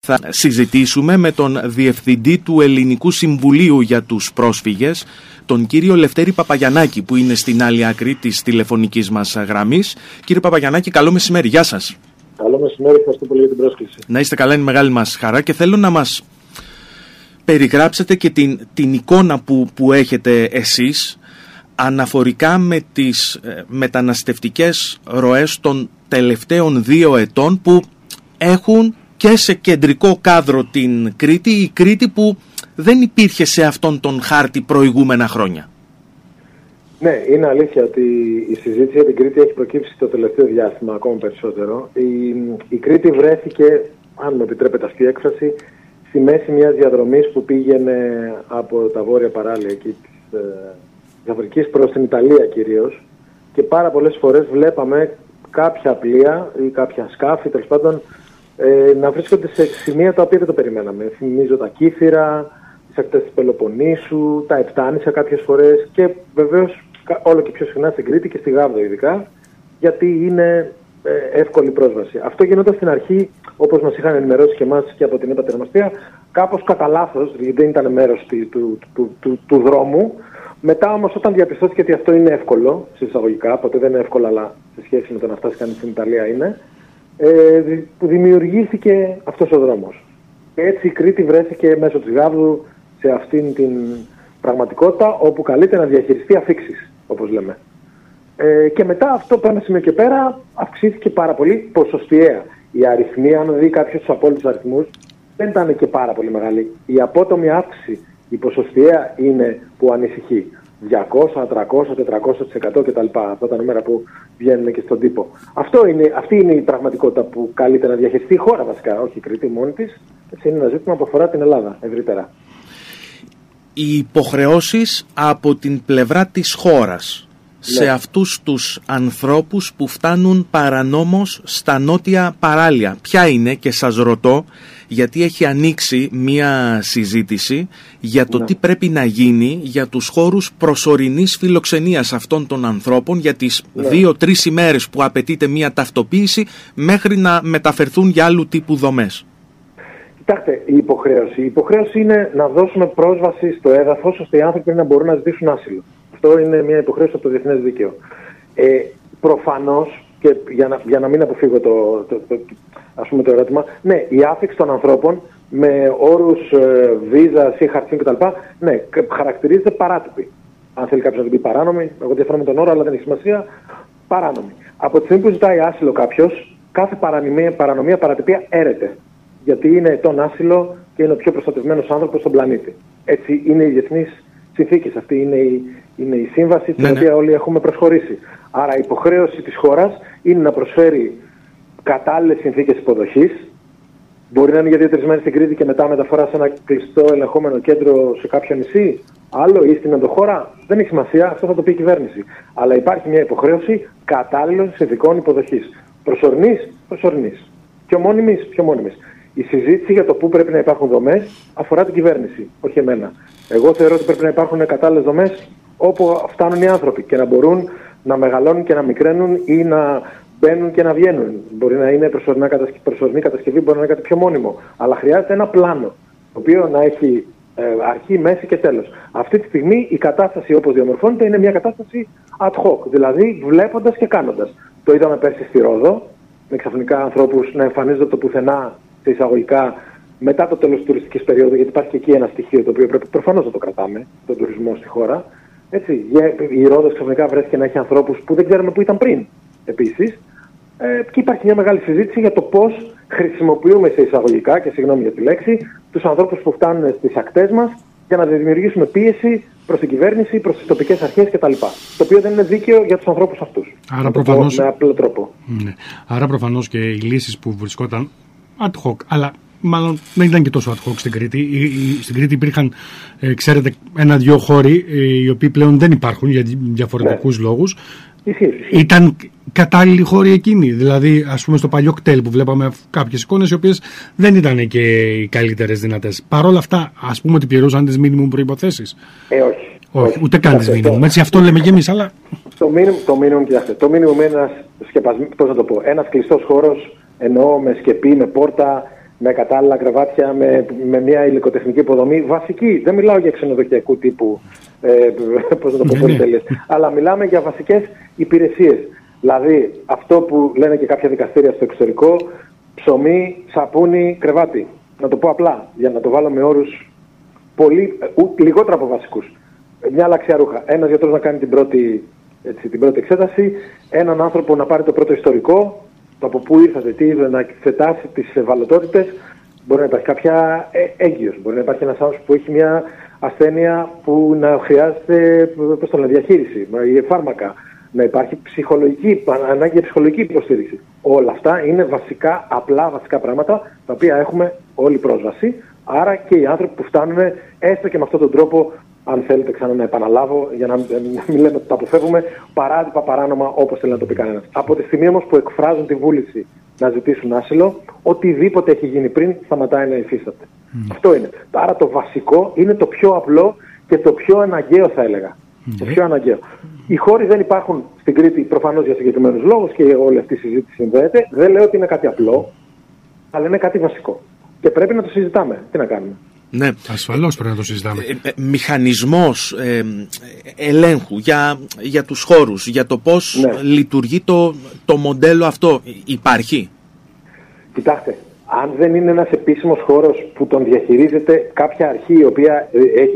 Θα συζητήσουμε με τον Διευθυντή του Ελληνικού Συμβουλίου για τους Πρόσφυγες, τον κύριο Λευτέρη Παπαγιαννάκη, που είναι στην άλλη άκρη της τηλεφωνικής μας γραμμής. Κύριε Παπαγιαννάκη, καλό μεσημέρι, γεια σας. Καλό μεσημέρι, ευχαριστώ πολύ για την πρόσκληση. Να είστε καλά, είναι μεγάλη μας χαρά και θέλω να μας περιγράψετε και την εικόνα που έχετε εσείς αναφορικά με τις μεταναστευτικές ροές των τελευταίων 2 ετών που έχουν και σε κεντρικό κάδρο την Κρήτη, η Κρήτη που δεν υπήρχε σε αυτόν τον χάρτη προηγούμενα χρόνια. Ναι, είναι αλήθεια ότι η συζήτηση για την Κρήτη έχει προκύψει το τελευταίο διάστημα ακόμα περισσότερο. Η Κρήτη βρέθηκε, αν μου επιτρέπετε αυτή η έκφραση, στη μέση μιας διαδρομής που πήγαινε από τα βόρεια παράλια εκεί της Αφρικής προς την Ιταλία κυρίως, και πάρα πολλές φορές βλέπαμε κάποια πλοία ή κάποια σκάφη, τέλος πάντων, να βρίσκονται σε σημεία τα οποία δεν το περιμέναμε. Θυμίζω τα Κύθυρα, τις ακτές της Πελοποννήσου, τα Επτάνησα κάποιες φορές και βεβαίως όλο και πιο συχνά στην Κρήτη και στη Γάβδο ειδικά, γιατί είναι εύκολη πρόσβαση. Αυτό γινόταν στην αρχή, όπως μας είχαν ενημερώσει και εμάς και από την Επατερμαστία, κάπως κατά λάθος, γιατί δεν ήταν μέρος του δρόμου. Μετά όμως, όταν διαπιστώθηκε ότι αυτό είναι εύκολο, συσσαγωγικά, ποτέ δεν είναι εύκολο, αλλά σε σχέση με το να φτάσει κανείς στην Ιταλία είναι, που δημιουργήθηκε αυτός ο δρόμος. Και έτσι η Κρήτη βρέθηκε μέσω της Γάβδου σε αυτήν την πραγματικότητα, όπου καλείται να διαχειριστεί αφίξεις, όπως λέμε. Και μετά αυτό από ένα σημείο και πέρα αυξήθηκε πάρα πολύ ποσοστιαία. Η αριθμή, αν δει κάποιος τους απόλυτους αριθμούς, δεν ήταν και πάρα πολύ μεγάλη. Η απότομη αύξηση, η ποσοστιαία, είναι που ανησυχεί. 200, 300, 400% κτλ. Αυτά τα νούμερα που βγαίνουν και στον τύπο. Αυτή είναι η πραγματικότητα που καλείται να διαχειριστεί η χώρα βασικά, όχι η Κρήτη μόνη της. Έτσι είναι ένα ζήτημα που αφορά την Ελλάδα ευρύτερα. Οι υποχρεώσεις από την πλευρά της χώρας, ναι, σε αυτούς τους ανθρώπους που φτάνουν παρανόμως στα νότια παράλια, ποια είναι? Και σας ρωτώ γιατί έχει ανοίξει μία συζήτηση για το, ναι, τι πρέπει να γίνει για τους χώρους προσωρινής φιλοξενίας αυτών των ανθρώπων για τις, ναι, 2-3 ημέρες που απαιτείται μία ταυτοποίηση μέχρι να μεταφερθούν για άλλου τύπου δομές. Κοιτάξτε, η υποχρέωση είναι να δώσουμε πρόσβαση στο έδαφος ώστε οι άνθρωποι να μπορούν να ζητήσουν άσυλο. Αυτό είναι μια υποχρέωση από το διεθνές δίκαιο. Προφανώς, και για να μην αποφύγω το ερώτημα, ναι, η άφιξη των ανθρώπων με όρους βίζας ή χαρτιών κτλ. Ναι, χαρακτηρίζεται παράτυπη. Αν θέλει κάποιος να την πει παράνομη, εγώ διαφωνώ με τον όρο, αλλά δεν έχει σημασία, παράνομη. Από τη στιγμή που ζητάει άσυλο κάποιος, κάθε παρανομία, παρατυπία έρεται. Γιατί είναι ετών άσυλο και είναι ο πιο προστατευμένος άνθρωπος στον πλανήτη. Έτσι είναι οι διεθνείς συνθήκες. Αυτή είναι η σύμβαση την οποία όλοι έχουμε προσχωρήσει. Άρα η υποχρέωση της χώρας είναι να προσφέρει κατάλληλες συνθήκες υποδοχής. Μπορεί να είναι για 2-3 μέρες στην Κρήτη και μετά μεταφορά σε ένα κλειστό ελεγχόμενο κέντρο σε κάποιο νησί, άλλο ή στην ενδοχώρα. Δεν έχει σημασία, αυτό θα το πει η κυβέρνηση. Αλλά υπάρχει μια υποχρέωση κατάλληλων συνθηκών υποδοχής. Προσωρινής. Πιο μόνιμης. Η συζήτηση για το πού πρέπει να υπάρχουν δομές αφορά την κυβέρνηση, όχι εμένα. Εγώ θεωρώ ότι πρέπει να υπάρχουν κατάλληλες δομές όπου φτάνουν οι άνθρωποι και να μπορούν να μεγαλώνουν και να μικραίνουν ή να μπαίνουν και να βγαίνουν. Μπορεί να είναι προσωρινή κατασκευή, μπορεί να είναι κάτι πιο μόνιμο. Αλλά χρειάζεται ένα πλάνο, το οποίο να έχει αρχή, μέση και τέλος. Αυτή τη στιγμή η κατάσταση όπως διαμορφώνεται είναι μια κατάσταση ad hoc, δηλαδή βλέποντας και κάνοντας. Το είδαμε πέρσι στη Ρόδο, με ξαφνικά ανθρώπους να εμφανίζονται από το πουθενά, σε εισαγωγικά, μετά το τέλος της τουριστικής περίοδου, γιατί υπάρχει και εκεί ένα στοιχείο το οποίο πρέπει προφανώς να το κρατάμε, τον τουρισμό στη χώρα. Έτσι, η Ρόδος ξαφνικά βρέθηκε να έχει ανθρώπους που δεν ξέρουμε που ήταν πριν, επίσης. Και υπάρχει μια μεγάλη συζήτηση για το πώς χρησιμοποιούμε σε εισαγωγικά, και συγγνώμη για τη λέξη, τους ανθρώπους που φτάνουν στις ακτές μας για να δημιουργήσουμε πίεση προς την κυβέρνηση, προς τις τοπικές αρχές κτλ. Το οποίο δεν είναι δίκαιο για τους ανθρώπους αυτούς. Άρα προφανώς, με απλό τρόπο. Ναι. Άρα προφανώς και οι λύσεις που βρισκόταν ad hoc, αλλά μάλλον δεν ήταν και τόσο ad hoc στην Κρήτη. Στην Κρήτη υπήρχαν, ξέρετε, 1-2 χώροι οι οποίοι πλέον δεν υπάρχουν για διαφορετικούς λόγους. Ήταν κατάλληλοι χώροι εκείνοι. Δηλαδή, ας πούμε, στο παλιό κτέλ που βλέπαμε κάποιες εικόνες οι οποίες δεν ήταν και οι καλύτερες δυνατές. Παρ' όλα αυτά, ας πούμε ότι πληρούσαν τις μίνιμουμ προϋποθέσεις. Όχι, ούτε καν τις μίνιμουμ. Έτσι, αυτό λέμε και εμείς, αλλά. Το μίνιμουμ είναι ένας κλειστός χώρος, εννοώ με σκεπή, με πόρτα, με κατάλληλα κρεβάτια, με μια υλικοτεχνική υποδομή βασική. Δεν μιλάω για ξενοδοχειακού τύπου, πώς να το πω πολυτέλειες, αλλά μιλάμε για βασικές υπηρεσίες. Δηλαδή αυτό που λένε και κάποια δικαστήρια στο εξωτερικό, ψωμί, σαπούνι, κρεβάτι. Να το πω απλά, για να το βάλω με όρους λιγότερα από βασικούς. Μια αλλαξιά ρούχα. Ένας γιατρός να κάνει την πρώτη εξέταση, έναν άνθρωπο να πάρει το πρώτο ιστορικό, το από πού ήρθατε, τι ήρθατε, να εξετάσει τις ευαλωτότητες. Μπορεί να υπάρχει κάποια έγκυος, μπορεί να υπάρχει ένας άνθρωπος που έχει μια ασθένεια που να χρειάζεται διαχείριση, φάρμακα, να υπάρχει ανάγκη για ψυχολογική υποστήριξη. Όλα αυτά είναι απλά βασικά πράγματα τα οποία έχουμε όλη πρόσβαση. Άρα και οι άνθρωποι που φτάνουν έστω και με αυτόν τον τρόπο, αν θέλετε ξανά να επαναλάβω, για να μην λέμε ότι τα αποφεύγουμε, παράτυπα, παράνομα, όπως θέλει να το πει κανένας. Από τη στιγμή όμως που εκφράζουν τη βούληση να ζητήσουν άσυλο, οτιδήποτε έχει γίνει πριν σταματάει να υφίσταται. Αυτό είναι. Άρα το βασικό είναι το πιο απλό και το πιο αναγκαίο, θα έλεγα. Το πιο αναγκαίο. Οι χώροι δεν υπάρχουν στην Κρήτη προφανώς για συγκεκριμένους λόγους και όλη αυτή η συζήτηση συνδέεται. Δεν λέω ότι είναι κάτι απλό, αλλά είναι κάτι βασικό. Και πρέπει να το συζητάμε. Τι να κάνουμε. Ναι, ασφαλώς πρέπει να το συζητάμε. Μηχανισμός ελέγχου για τους χώρους, για το πώς λειτουργεί το μοντέλο αυτό, υπάρχει? Κοιτάξτε, αν δεν είναι ένας επίσημος χώρος που τον διαχειρίζεται κάποια αρχή η οποία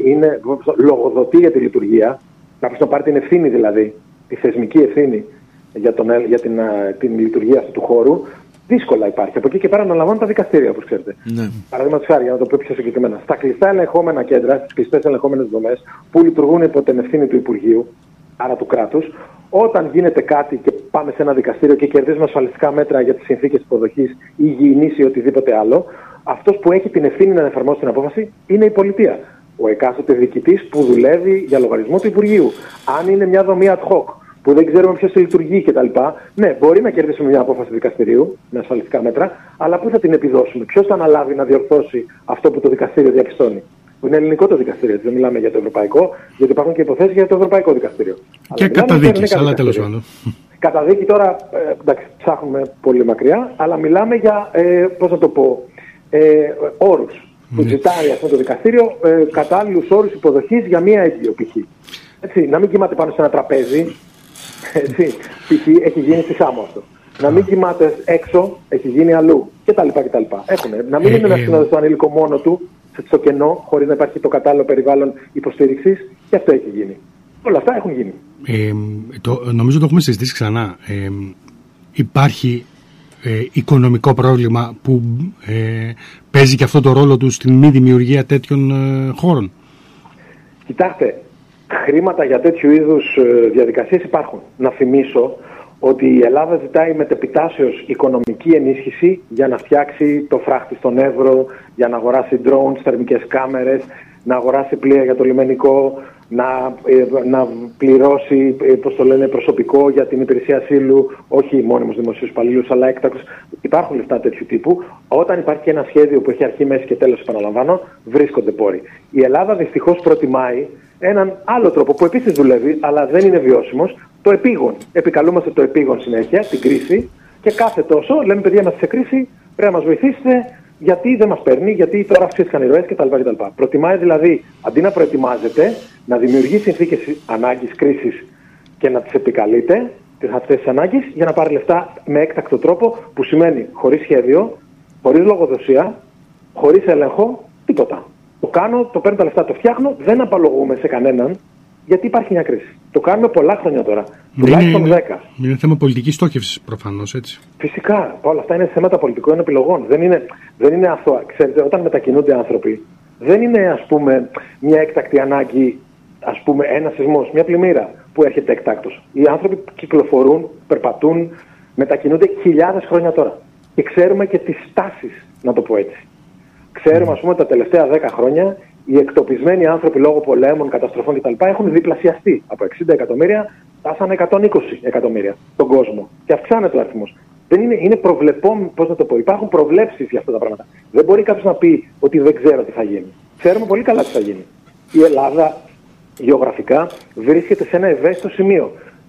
λογοδοτεί για τη λειτουργία, κάποιος να πάρει την ευθύνη δηλαδή, τη θεσμική ευθύνη για την λειτουργία αυτού του χώρου, δύσκολα υπάρχει. Από εκεί και πέρα αναλαμβάνουν τα δικαστήρια, όπως ξέρετε. Ναι. Παραδείγματος χάρη, για να το πω πιο συγκεκριμένα. Στα κλειστά ελεγχόμενα κέντρα, στις κλειστές ελεγχόμενες δομές, που λειτουργούν υπό την ευθύνη του Υπουργείου, άρα του κράτους, όταν γίνεται κάτι και πάμε σε ένα δικαστήριο και κερδίζουμε ασφαλιστικά μέτρα για τις συνθήκες υποδοχής, υγιεινής ή οτιδήποτε άλλο, αυτός που έχει την ευθύνη να εφαρμόσει την απόφαση είναι η πολιτεία. Ο εκάστοτε διοικητής που δουλεύει για λογαριασμό του Υπουργείου. Αν είναι μια δομή ad hoc, που δεν ξέρουμε ποιος λειτουργεί κτλ. Ναι, μπορεί να κερδίσουμε μια απόφαση δικαστηρίου με ασφαλιστικά μέτρα, αλλά πού θα την επιδώσουμε, ποιος θα αναλάβει να διορθώσει αυτό που το δικαστήριο διαπιστώνει. Που είναι ελληνικό το δικαστήριο, δεν μιλάμε για το ευρωπαϊκό, γιατί υπάρχουν και υποθέσεις για το ευρωπαϊκό δικαστήριο. Και καταδίκη, αλλά τέλος πάντων. Καταδίκη τώρα, εντάξει, ψάχνουμε πολύ μακριά, αλλά μιλάμε για, πώς να το πω, όρους. Που ζητάει αυτό το δικαστήριο κατάλληλους όρους υποδοχής για μία έγκυο π.χ. Να μην κοιμάται πάνω σε ένα τραπέζι. Π.χ. έχει γίνει στη Σάμο αυτό. Να μην κοιμάται έξω, έχει γίνει αλλού κτλ. Να μην είναι ένα συνοδευτικό ανήλικο μόνο του, στο κενό, χωρίς να υπάρχει το κατάλληλο περιβάλλον υποστήριξης, και αυτό έχει γίνει. Όλα αυτά έχουν γίνει. Νομίζω το έχουμε συζητήσει ξανά. Υπάρχει οικονομικό πρόβλημα που παίζει και αυτό το ρόλο του στην μη δημιουργία τέτοιων χώρων? Κοιτάξτε, χρήματα για τέτοιου είδους διαδικασίες υπάρχουν. Να θυμίσω ότι η Ελλάδα ζητάει μετεπιτάσεως οικονομική ενίσχυση για να φτιάξει το φράχτη στον Εύρο, για να αγοράσει drones, θερμικές κάμερες, να αγοράσει πλοία για το λιμενικό, να πληρώσει προσωπικό για την υπηρεσία ασύλου, όχι μόνιμους δημοσίους υπαλλήλους, αλλά έκτακτους. Υπάρχουν λεφτά τέτοιου τύπου. Όταν υπάρχει ένα σχέδιο που έχει αρχή, μέση και τέλος, επαναλαμβάνω, βρίσκονται πόροι. Η Ελλάδα δυστυχώς προτιμάει έναν άλλο τρόπο που επίσης δουλεύει, αλλά δεν είναι βιώσιμος, το επίγον. Επικαλούμαστε το επίγον συνέχεια, την κρίση, και κάθε τόσο λέμε: παιδιά, είμαστε σε κρίση, πρέπει να μας βοηθήσετε. Γιατί δεν μας παίρνει, γιατί τώρα αυξήθηκαν οι ροές κτλ. Προτιμάει δηλαδή, αντί να προετοιμάζεται, να δημιουργεί συνθήκες ανάγκης, κρίσης και να τις επικαλείται, αυτές τις ανάγκες, για να πάρει λεφτά με έκτακτο τρόπο, που σημαίνει χωρίς σχέδιο, χωρίς λογοδοσία, χωρίς έλεγχο, τίποτα. Το κάνω, το παίρνω τα λεφτά, το φτιάχνω, δεν απαλλογούμε σε κανέναν, γιατί υπάρχει μια κρίση. Το κάνουμε πολλά χρόνια τώρα. Τουλάχιστον 10. Είναι θέμα πολιτικής στόχευσης προφανώς, έτσι. Φυσικά. Όλα αυτά είναι θέματα πολιτικών επιλογών. Δεν είναι αθώα. Ξέρετε, όταν μετακινούνται άνθρωποι, δεν είναι, ας πούμε, μια έκτακτη ανάγκη, ας πούμε, ένα σεισμός, μια πλημμύρα που έρχεται εκτάκτως. Οι άνθρωποι κυκλοφορούν, περπατούν, μετακινούνται χιλιάδες χρόνια τώρα. Και ξέρουμε και τις τάσεις, να το πω έτσι. Ξέρουμε, ας πούμε, τα τελευταία 10 χρόνια οι εκτοπισμένοι άνθρωποι λόγω πολέμων, καταστροφών κτλ. Έχουν διπλασιαστεί. Από 60 εκατομμύρια φτάσανε 120 εκατομμύρια στον κόσμο. Και αυξάνεται ο αριθμός. Είναι προβλεπόμενο, πώς να το πω, υπάρχουν προβλέψεις για αυτά τα πράγματα. Δεν μπορεί κάποιος να πει ότι δεν ξέρω τι θα γίνει. Ξέρουμε πολύ καλά τι θα γίνει. Η Ελλάδα γεωγραφικά βρίσκεται σε ένα ευαίσθητο σημείο.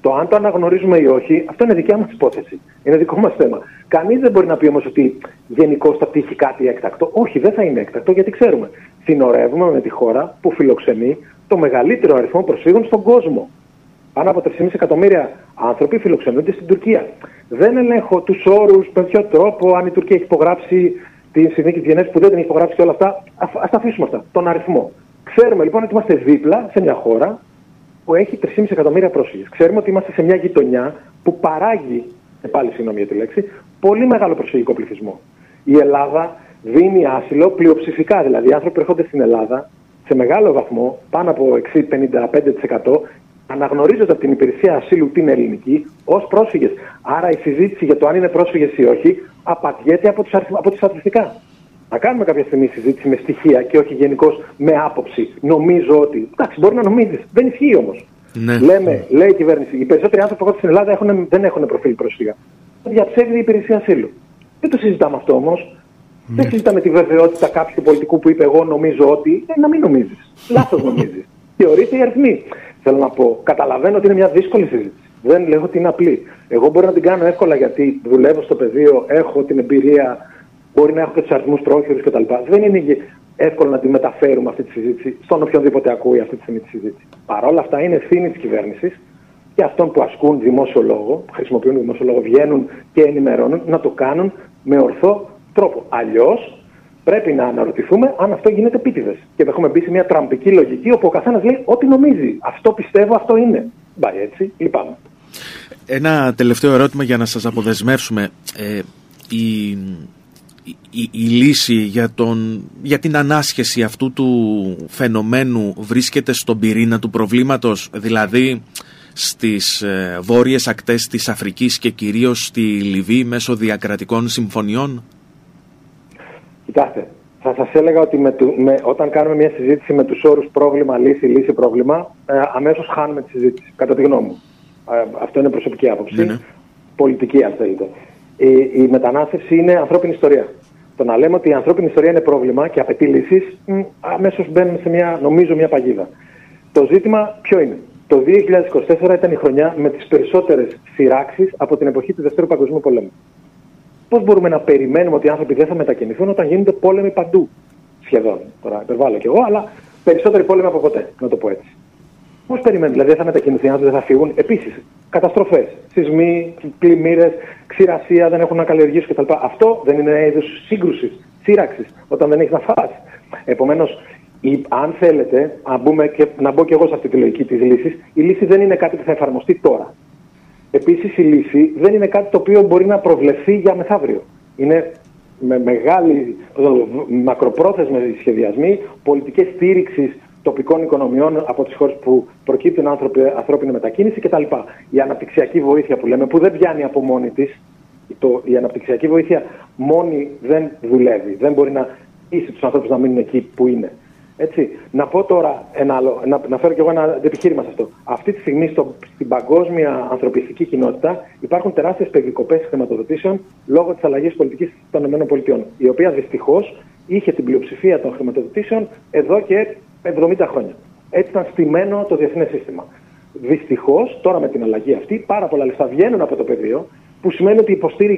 Το αν το αναγνωρίζουμε ή όχι, αυτό είναι δικιά μας υπόθεση. Είναι δικό μας θέμα. Κανείς δεν μπορεί να πει όμως ότι γενικώς θα τύχει κάτι έκτακτο. Όχι, δεν θα είναι έκτακτο, γιατί ξέρουμε. Συνορεύουμε με τη χώρα που φιλοξενεί το μεγαλύτερο αριθμό προσφύγων στον κόσμο. Πάνω από 3,5 εκατομμύρια άνθρωποι φιλοξενούνται στην Τουρκία. Δεν ελέγχω τους όρους, με ποιο τρόπο, αν η Τουρκία έχει υπογράψει τη συνθήκη της Γενέβης που δεν την έχει υπογράψει και όλα αυτά. Ας τα αφήσουμε αυτά. Τον αριθμό. Ξέρουμε λοιπόν ότι είμαστε δίπλα σε μια χώρα που έχει 3,5 εκατομμύρια πρόσφυγες. Ξέρουμε ότι είμαστε σε μια γειτονιά που παράγει, πάλι συγγνώμη για τη λέξη, πολύ μεγάλο προσφυγικό πληθυσμό. Η Ελλάδα δίνει άσυλο πλειοψηφικά, δηλαδή οι άνθρωποι που έρχονται στην Ελλάδα σε μεγάλο βαθμό, πάνω από 55%, αναγνωρίζονται από την υπηρεσία ασύλου την ελληνική ως πρόσφυγες. Άρα η συζήτηση για το αν είναι πρόσφυγες ή όχι απαντιέται από τις στατιστικά. Να κάνουμε κάποια στιγμή συζήτηση με στοιχεία και όχι γενικώς με άποψη. Νομίζω ότι. Εντάξει, μπορεί να νομίζεις. Δεν ισχύει όμως. Ναι. Λέει η κυβέρνηση, οι περισσότεροι άνθρωποι που έρχονται στην Ελλάδα δεν έχουν προφίλ πρόσφυγα. Διαψεύδει η υπηρεσία ασύλου. Δεν το συζητάμε αυτό όμως. Ναι. Δεν συζητάμε τη βεβαιότητα κάποιου πολιτικού που είπε εγώ νομίζω ότι. Να μην νομίζεις. Λάθος νομίζεις. Θεωρείται οι αριθμοί. Θέλω να πω, καταλαβαίνω ότι είναι μια δύσκολη συζήτηση. Δεν λέω ότι είναι απλή. Εγώ μπορώ να την κάνω εύκολα γιατί δουλεύω στο πεδίο, έχω την εμπειρία, μπορεί να έχω και τους αριθμούς πρόχειρους κτλ. Δεν είναι εύκολο να τη μεταφέρουμε αυτή τη συζήτηση στον οποιονδήποτε ακούει αυτή τη στιγμή τη συζήτηση. Παρ' όλα αυτά είναι ευθύνη της κυβέρνησης και αυτών που ασκούν δημόσιο λόγο, χρησιμοποιούν δημόσιο λόγο, βγαίνουν και ενημερώνουν, να το κάνουν με ορθό τρόπο. Αλλιώς πρέπει να αναρωτηθούμε αν αυτό γίνεται επίτηδες. Και έχουμε μπει σε μια τραμπική λογική όπου ο καθένας λέει ό,τι νομίζει. Αυτό πιστεύω, αυτό είναι. Μπάει έτσι, λυπάμαι. Ένα τελευταίο ερώτημα για να σας αποδεσμεύσουμε. Η λύση για την ανάσχεση αυτού του φαινομένου βρίσκεται στον πυρήνα του προβλήματος, δηλαδή στις βόρειες ακτές της Αφρικής και κυρίως στη Λιβύη μέσω διακρατικών συμφωνιών? Κοιτάξτε, θα σας έλεγα ότι όταν κάνουμε μια συζήτηση με τους όρους πρόβλημα, λύση, λύση, πρόβλημα, αμέσως χάνουμε τη συζήτηση, κατά τη γνώμη μου. Αυτό είναι προσωπική άποψη, ναι. Πολιτική αν θέλετε. Η μετανάστευση είναι ανθρώπινη ιστορία. Το να λέμε ότι η ανθρώπινη ιστορία είναι πρόβλημα και απαιτεί λύσεις, αμέσως μπαίνουμε σε μια παγίδα. Το ζήτημα ποιο είναι? Το 2024 ήταν η χρονιά με τις περισσότερες σειράξεις από την εποχή του Δευτέρου Παγκοσμίου Πολέμου. Πώς μπορούμε να περιμένουμε ότι οι άνθρωποι δεν θα μετακινηθούν όταν γίνονται πόλεμοι παντού? Σχεδόν. Τώρα υπερβάλλω κι εγώ, αλλά περισσότεροι πόλεμοι από ποτέ, να το πω έτσι. Πώς περιμένουμε, δηλαδή δεν θα μετακινηθούν οι άνθρωποι, δεν θα φύγουν? Επίσης, καταστροφές, σεισμοί, πλημμύρες, ξηρασία, δεν έχουν να καλλιεργήσουν κτλ. Αυτό δεν είναι ένα είδος σύγκρουσης, σύραξης, όταν δεν έχει να φας. Επομένως, αν θέλετε, να μπω και εγώ σε αυτή τη λογική της λύσης, η λύση δεν είναι κάτι που θα εφαρμοστεί τώρα. Επίσης, η λύση δεν είναι κάτι το οποίο μπορεί να προβλεφθεί για μεθαύριο. Είναι με μεγάλη μακροπρόθεσμοι σχεδιασμοί, πολιτικές στήριξης τοπικών οικονομιών από τις χώρες που προκύπτουν ανθρώπινη μετακίνηση κτλ. Η αναπτυξιακή βοήθεια που λέμε, που δεν πιάνει από μόνη της, η αναπτυξιακή βοήθεια μόνη δεν δουλεύει. Δεν μπορεί να πείσει τους ανθρώπους να μείνουν εκεί που είναι. Έτσι. Να πω τώρα ένα άλλο, να φέρω κι εγώ ένα επιχείρημα σε αυτό. Αυτή τη στιγμή στην παγκόσμια ανθρωπιστική κοινότητα υπάρχουν τεράστιες περικοπές χρηματοδοτήσεων λόγω της αλλαγής πολιτικής των ΗΠΑ, η οποία δυστυχώς είχε την πλειοψηφία των χρηματοδοτήσεων εδώ και 70 χρόνια. Έτσι ήταν στημένο το διεθνές σύστημα. Δυστυχώς, τώρα με την αλλαγή αυτή, πάρα πολλά λεφτά βγαίνουν από το πεδίο, που σημαίνει ότι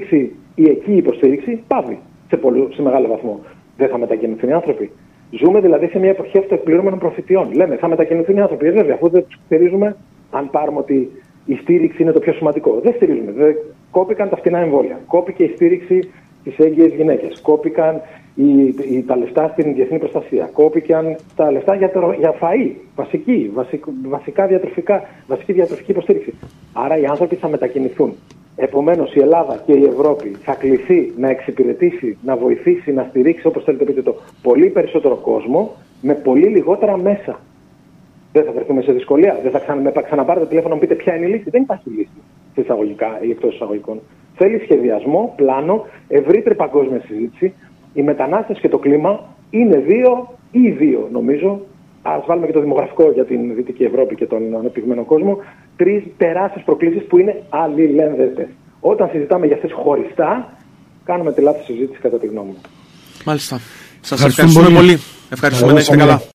η εκεί υποστήριξη πάβει σε μεγάλο βαθμό. Δεν θα μετακινηθούν οι άνθρωποι. Ζούμε δηλαδή σε μια εποχή αυτοεκπληρώμενων προφητειών. Λέμε, θα μετακινηθούν οι άνθρωποι. Βέβαια, αφού δεν τους στηρίζουμε, αν πάρουμε ότι η στήριξη είναι το πιο σημαντικό. Δεν στηρίζουμε. Κόπηκαν τα φτηνά εμβόλια. Κόπηκε η στήριξη στις έγκυες γυναίκες. Κόπηκαν τα λεφτά στην διεθνή προστασία. Κόπηκαν τα λεφτά για φαΐ. Βασική διατροφική υποστήριξη. Άρα οι άνθρωποι θα μετακινηθούν. Επομένως η Ελλάδα και η Ευρώπη θα κληθεί να εξυπηρετήσει, να βοηθήσει, να στηρίξει, όπως θέλετε πείτε το, πολύ περισσότερο κόσμο με πολύ λιγότερα μέσα. Δεν θα βρεθούμε σε δυσκολία. Δεν θα ξαναπάρετε το τηλέφωνο να μου πείτε ποια είναι η λύση. Δεν υπάρχει λύση σε εισαγωγικά ή εκτός εισαγωγικών. Θέλει σχεδιασμό, πλάνο, ευρύτερη παγκόσμια συζήτηση. Η μετανάστευση και το κλίμα είναι δύο νομίζω. Ας βάλουμε και το δημογραφικό για την Δυτική Ευρώπη και τον ανεπτυγμένο κόσμο. 3 τεράστιες προκλήσεις που είναι αλληλένδετες. Όταν συζητάμε για αυτές χωριστά, κάνουμε τη λάθος συζήτηση κατά τη γνώμη μου. Μάλιστα. Σας ευχαριστούμε πολύ. Ευχαριστούμε να είστε καλά.